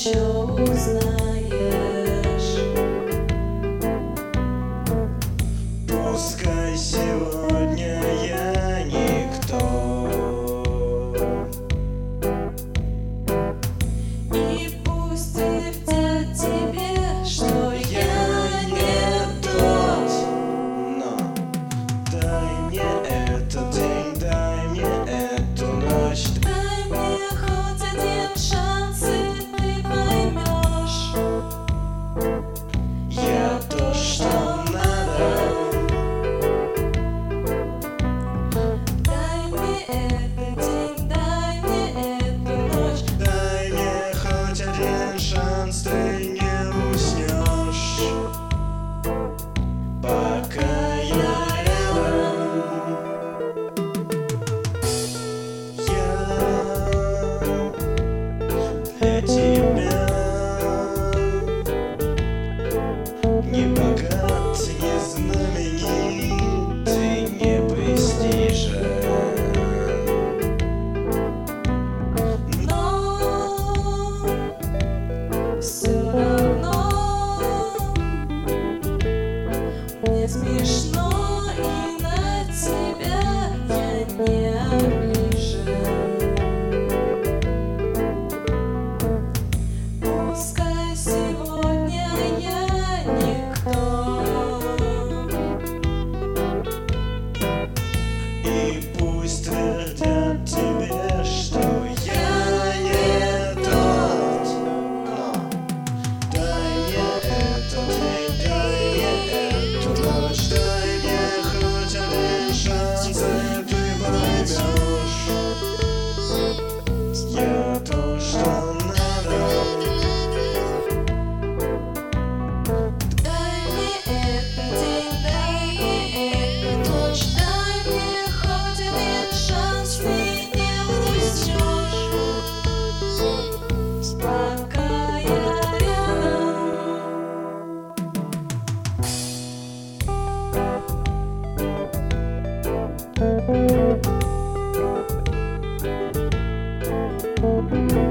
еще узнаешь. Пускай сегодня я никто, И пусть твердят тебе, что я не тот. но дай мне этот день, дай мне эту ночь. Дай мне хоть один шанс, и ты поймешь. Я то, что надо. Дай мне этот день, дай мне эту ночь. Дай мне хоть один шанс, ты не уснешь, пока я рядом. Я для тебя не богат, не знаменит и непостижим. Но все равно мне смешно, и на тебя я не обижен. Пускай сегодня я никто, И пусть твердят тебе, что я не тот, но дай мне этот день, дай мне эту ночь, дай мне хоть один шанс, и ты поймешь. Я то, что надо. дай мне этот день, дай мне эту ночь, дай мне хоть один шанс, ты не уснешь, пока я рядом.